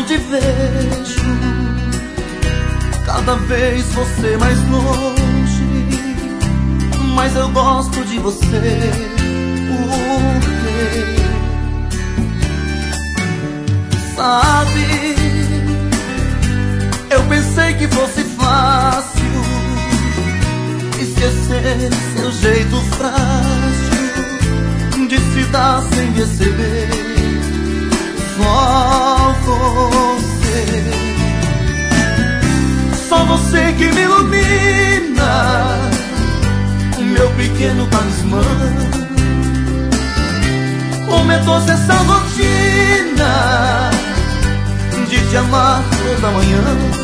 te vejo, cada vez você mais longe, mas eu gosto de você. Por quê? Sabe, eu pensei que fosse fácil esquecer seu jeito frágil de se dar sem receber. Só você que me ilumina, meu pequeno talismã. Como é doce essa rotina de te amar toda manhã,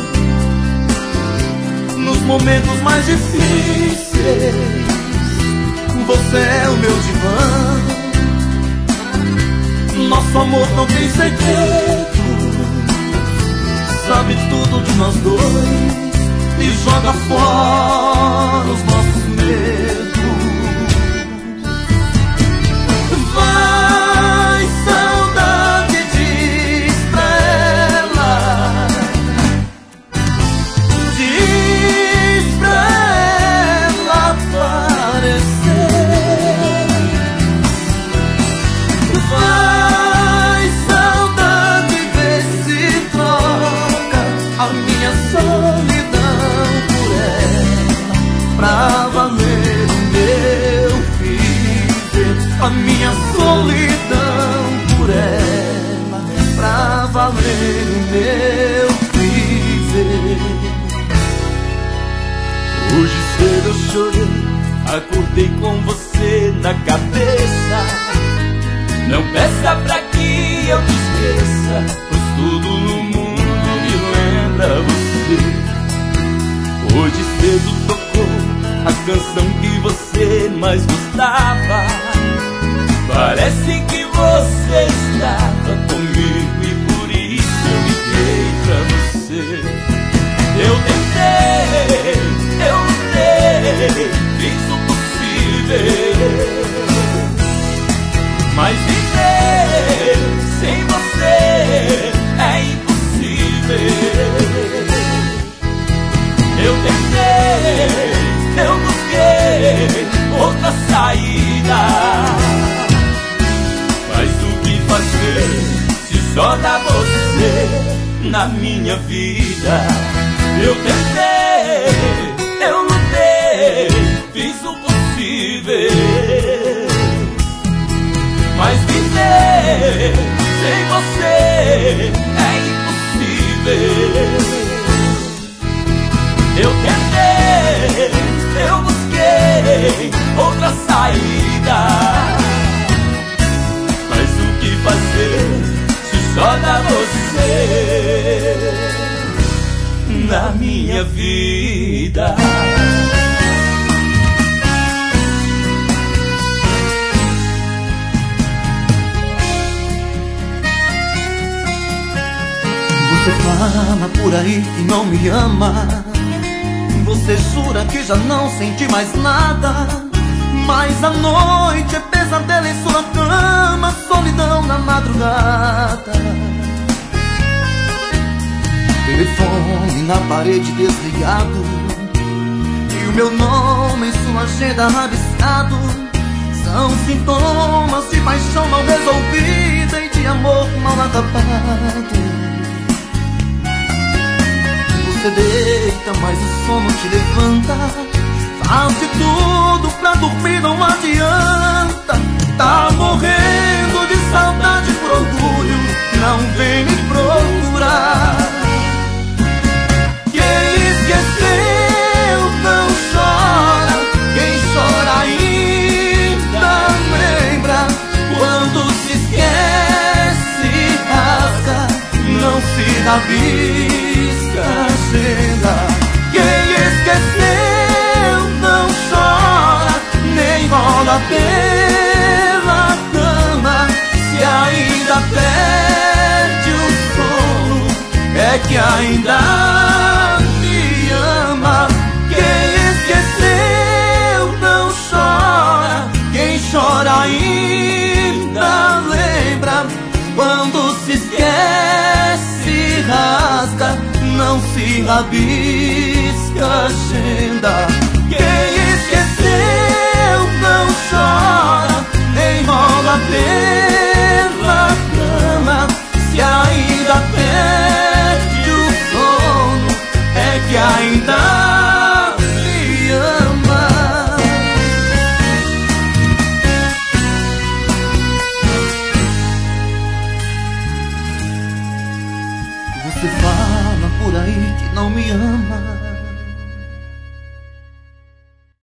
nos momentos mais difíceis. Você é o meu divã. Nosso amor não tem segredo, sabe tudo de nós dois e joga fora os nossos medos. Vai, saudade, diz pra ela, diz pra ela aparecer. Vai, saudade, vê se troca a minha solidão por ela, pra valer o meu viver. A minha solidão por ela, pra valer o meu viver. Hoje cedo eu chorei, acordei com você na cabeça. Não peça pra que eu te esqueça, pois tudo no mundo me lembra você. Hoje cedo tocou a canção que você mais gostava. Parece que você estava comigo e por isso eu liguei pra você. Eu tentei, eu lutei, fiz o possível, mas viver sem você é impossível. Eu tentei, eu busquei outra saída, mas o que fazer se só dá você na minha vida? Eu tentei, eu lutei, fiz o possível, mas viver sem você é impossível. Eu tentei, eu busquei outra saída, mas o que fazer se só dá você na minha vida? Você fala por aí que não me ama, você jura que já não sente mais nada, mas a noite é pesadelo em sua cama, solidão na madrugada. Telefone na parede desligado e o meu nome em sua agenda rabiscado. São sintomas de paixão mal resolvida e de amor mal acabado. Você deita, mas o sono te levanta, faz de tudo pra dormir, não adianta. Tá morrendo de saudade por orgulho, não vem me procurar. Quem esqueceu não chora, quem chora ainda lembra. Quando se esquece, rasga, não se rabisca a agenda. Quem esqueceu não chora, nem rola pela cama. Se ainda perde o sono, é que ainda me ama. Quem esqueceu não chora, quem chora ainda lembra. Quando se esquece, rabisca a agenda